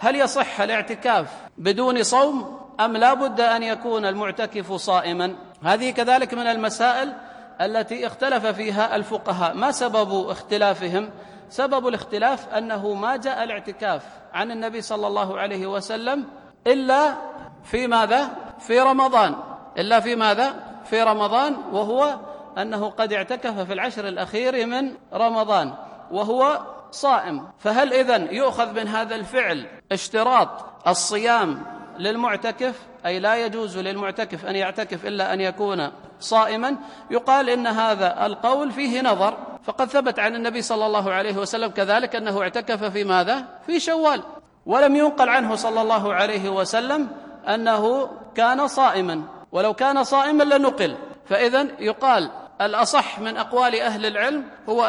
هل يصح الاعتكاف بدون صوم أم لا بد أن يكون المعتكف صائما؟ هذه كذلك من المسائل التي اختلف فيها الفقهاء. ما سبب اختلافهم؟ سبب الاختلاف أنه ما جاء الاعتكاف عن النبي صلى الله عليه وسلم إلا في ماذا؟ في رمضان. إلا في ماذا؟ في رمضان، وهو أنه قد اعتكف في العشر الأخير من رمضان وهو صائم. فهل إذن يؤخذ من هذا الفعل اشتراط الصيام للمعتكف، أي لا يجوز للمعتكف أن يعتكف إلا أن يكون صائما؟ يقال إن هذا القول فيه نظر، فقد ثبت عن النبي صلى الله عليه وسلم كذلك أنه اعتكف في ماذا؟ في شوال، ولم ينقل عنه صلى الله عليه وسلم أنه كان صائما، ولو كان صائما لنقل. فإذن يقال الأصح من أقوال أهل العلم هو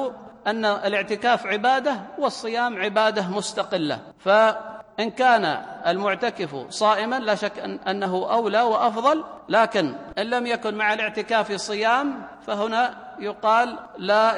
أن الاعتكاف عبادة والصيام عبادة مستقلة، فإن كان المعتكف صائما لا شك أنه أولى وأفضل، لكن إن لم يكن مع الاعتكاف صيام فهنا يقال لا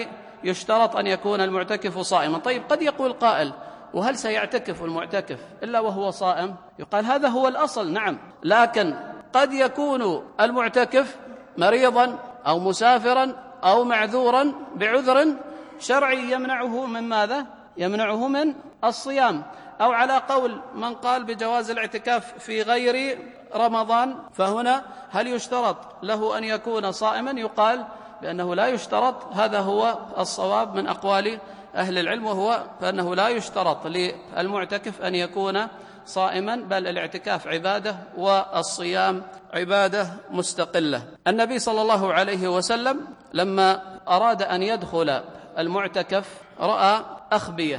يشترط أن يكون المعتكف صائما. طيب، قد يقول قائل: وهل سيعتكف المعتكف إلا وهو صائم؟ يقال هذا هو الأصل، نعم، لكن قد يكون المعتكف مريضا أو مسافرا أو معذورا بعذر شرعي يمنعه من ماذا؟ يمنعه من الصيام. أو على قول من قال بجواز الاعتكاف في غير رمضان، فهنا هل يشترط له أن يكون صائما؟ يقال بأنه لا يشترط. هذا هو الصواب من أقوال أهل العلم، وهو فأنه لا يشترط للمعتكف أن يكون صائما، بل الاعتكاف عبادة والصيام عبادة مستقلة. النبي صلى الله عليه وسلم لما أراد أن يدخل المعتكف رأى أخبية،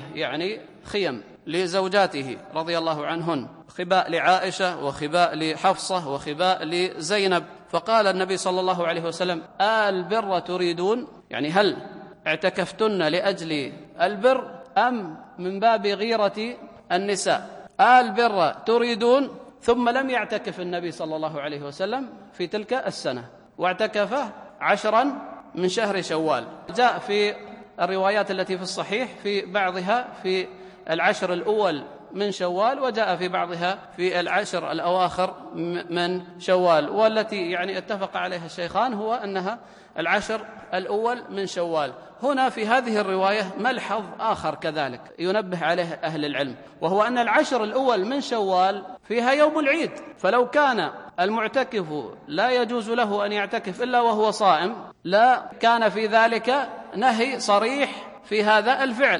خيم لزوجاته رضي الله عنهن، خباء لعائشة وخباء لحفصة وخباء لزينب، فقال النبي صلى الله عليه وسلم: البر تريدون؟ هل اعتكفتن لأجل البر أم من باب غيرة النساء؟ البر تريدون؟ ثم لم يعتكف النبي صلى الله عليه وسلم في تلك السنة، واعتكف 10 من شهر شوال. جاء في الروايات التي في الصحيح في بعضها في 10 الأول من شوال، وجاء في بعضها في 10 الأواخر من شوال، والتي اتفق عليها الشيخان هو أنها 10 الأول من شوال. هنا في هذه الرواية ملحظ آخر كذلك ينبه عليه أهل العلم، وهو أن 10 الأول من شوال فيها يوم العيد، فلو كان المعتكف لا يجوز له أن يعتكف إلا وهو صائم لا كان في ذلك نهي صريح في هذا الفعل،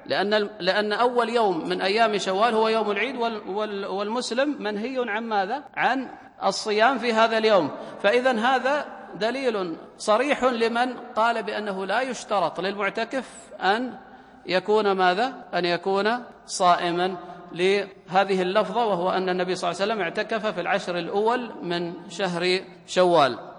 لأن أول يوم من أيام شوال هو يوم العيد، والمسلم منهي عن ماذا؟ عن الصيام في هذا اليوم. فإذن هذا دليل صريح لمن قال بأنه لا يشترط للمعتكف أن يكون ماذا؟ أن يكون صائما، لهذه اللفظة، وهو أن النبي صلى الله عليه وسلم اعتكف في 10 الأول من شهر شوال.